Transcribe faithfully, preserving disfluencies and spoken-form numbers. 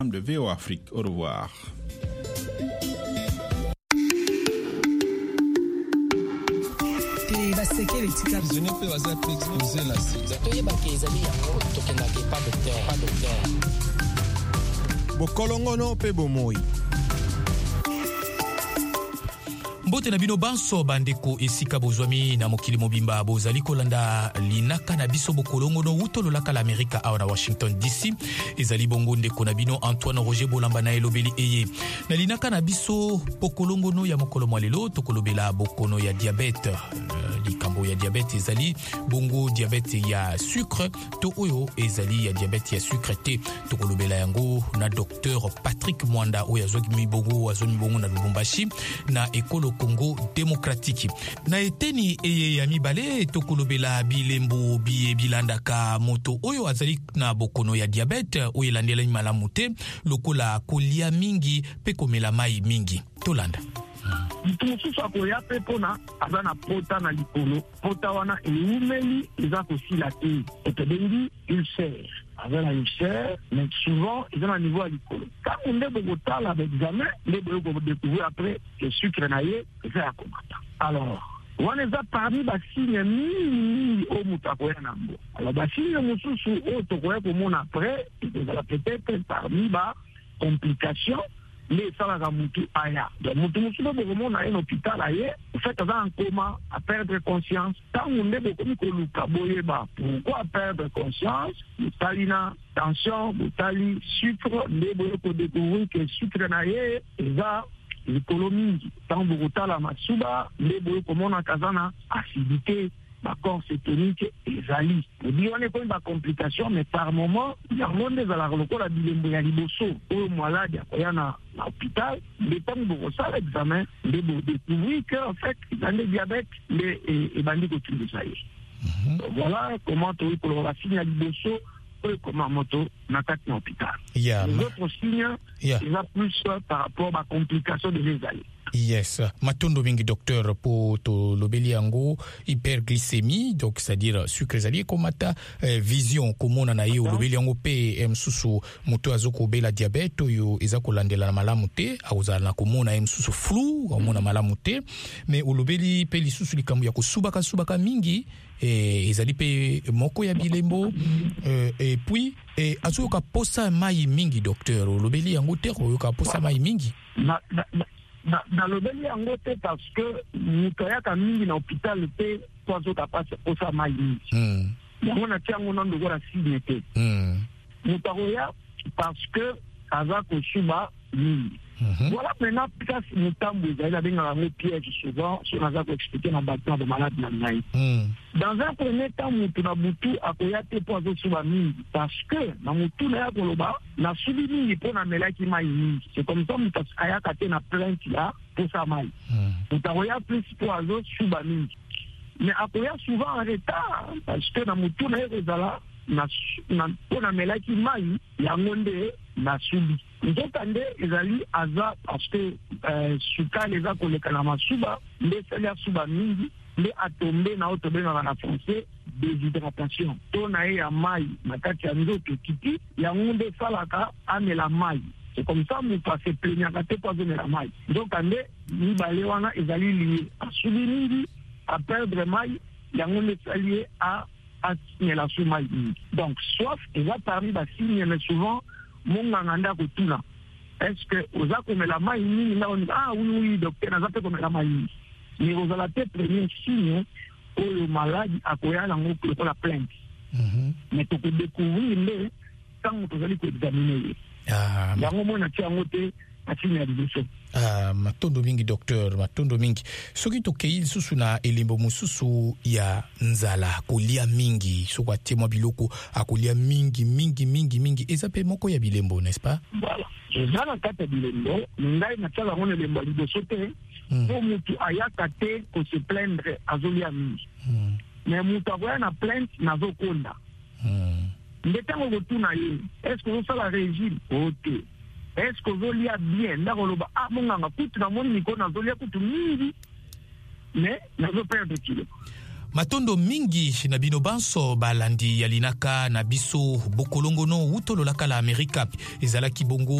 de V O Afrique. Au revoir. Je ne peux pas exposer la Bokolongono pe bomoi. Mbote na bino banso bandeko esika bozwami na mokili mobimba bozali kolanda linaka na biso bokolongono utololaka l'Amerika awa na Washington D C ezali bongo ndeko na bino Antoine Roger Bolamba na elobeli eye na linaka na biso bokolongono ya mokolo mwalelo tokolobela bokono ya diabete likambo ya diabete ezali bongo diabete ya sucre to oyo ezali ya diabete ya sucre te tokolobela yango na docteur Patrick Mwanda oyo azwaki mibongo azoni bongo na Lubumbashi na ekolo Congo démocratique. Na eteni eye ya mibale tokolobela bilembo biye bilandaka moto oyo azali na bokono ya diabete oyo elandela malamu te lokola kolia mingi pe komela mai mingi. Tolanda. Mutu mosusu akoya pe mpona aza na pota na likolo pota wana eumeli eza kosila te etobengi ulcère aza na ulcère mais souvent eza na niveau ya likolo ntango nde bokotala baexamen nde boyo kodécouvrir après ke sucre na ye eza ya komata alors wana eza parmi basigne mingi oyo moto akoya nango alors basigne mosusu oyo tokoya komona après ezala peut-être parmi bacomplication les salaka mutu aya donc mutu mutu bo komona en hôpital aye en fait aza en coma à perdre conscience tango nde bokomi koluka boyeba pourquoi perdre conscience botali na tension botali sucre nde boye kodécouvrir que sucre na ye eza likolo mingi tango bokotala masuba nde boye komona kaza na acidité d'accord cétonique ezali odi wana ekomi bacomplication mais par moment yango nde ezalaka lokola bilembo ya liboso oyo maladi akoya na hôpital nde ntango bokosala examen nde bodécouvrir que en fait eza nde diabète nde ebandi kotungisa ye voilà comment toyi koloba basigne ya liboso oyo ekoma moto na kati na hôpital les autres signes eza plus par rapport bacomplication de ezali. Yes, matondo mingi docteur po to lobeli yango hyperglycémie donc c'est-à-dire sucre zali komata eh, vision komona na ye lobeli yango pe msusu moto azoko bela diabete yo eza kolandela na malamu te auzala na komona msusu flou komona malamu te mais olobeli pe lisusu likambo ya kosubaka subaka mingi eh, ezali pe moko ya bilembo eh, et puis eh, azoka posa mai mingi docteur olobeli yango te oyoka posa mai mingi na, na, na. Na, na lobeli yango te parce que moto ayaka mingi na hôpital te po azoka posa mai mingi mm. yango natia yango na ndoko na signe te mm. moto akoya parce que aza kosuba mingi mm-hmm. Voilà maintenant kasi motambo ezali abengaka yango piège souvent so naza koexplike na bato na malade na ngai mm. Dans un premier temps moto na butu akoya te po azosuba mingi parce que na motu na ya koloba nasubi mingi mpo namelaki mai mingi c'est comme ça moto ayaka te na plainte ya posa mai moto akoya plus po azosuba mingi mais akoya souvent en retard parce que na motu na ye kozala mpo namelaki mai yango nde nasubi nzokande ezali aza parce que euh, sukali eza koleka na masuba nde esali asuba mingi nde atombe na oyo tobengaka na français déshydratation to na ye ya mai na kati ya nzoto kiti yango nde esalaka amela mai c'est comme ça moto ase plaignaka te po azomela mai nzokande mibale wana ezali lie asubi mingi aperdre mai yango nde esali ye a asimela su mai mingi donc soif eza parmi basigne mais souvent monganga nde akotuna est-ce que oza komela mai mingi na ah oui oui docteur naza mpe komela mai mingi mais ozala te premier signe oyo maladi akoya nango lokola plainte mais tokodécouvrir nde ntango tozali koexamine ye yango mona tia yango te asigne ya liboso. Ah, matondo mingi docteur matondo mingi soki tokei lisusu na elembo mosusu ya nzala kolia mingi soko atemwa biloko akolia mingi mingi mingi mingi eza pe moko ya bilembo n'est-ce pas? Voilà eza na kati ya bilembo ngai natiaka ngo na elembo ya liboso te po motu ayaka te kose plaindre azolia mingi mais motu akoya na plainte nazokonda nde ntango kotuna ye est-ce que ozosala régime o te est-ce que vous liez bien ndakoloba ah monganga kutu na moni niko nazolia kutu mingi mais nazo perdre kilo Matondo mingi na bino banso balandi ya linaka na biso bokolongono utololaka la Amerika ezalaki bongo